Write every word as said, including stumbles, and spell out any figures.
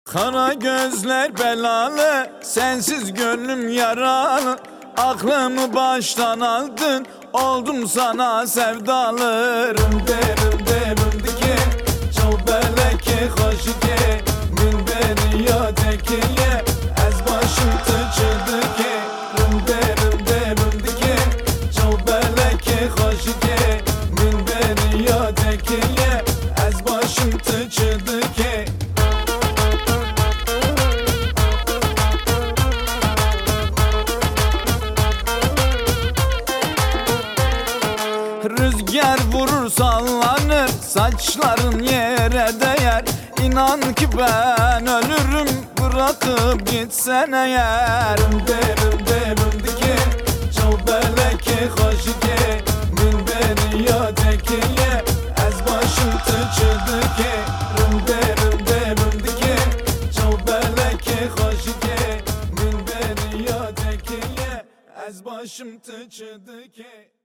Kara gözler belalı, sensiz gönlüm yaralı. Aklımı baştan aldın, oldum sana sevdalı. Rımde rımde rımdike, çal beleke hoşike. Min beni ya tekiye, ez başım tıçıdıke. Rımde rımde rımdike, çal beleke hoşike. Min beni ya tekiye, ez başım tıçıdıke. Rüzgar vurur sallanır, saçların yere değer. İnan ki ben ölürüm, bırakıp gitsen eğer. Derim derim dike, çal beleke hoşike. Min beni ya tekiye, ez başım tıçıdıke. Derim derim dike, çal beleke hoşike. Min beni ya tekiye, ez başım tıçıdıke.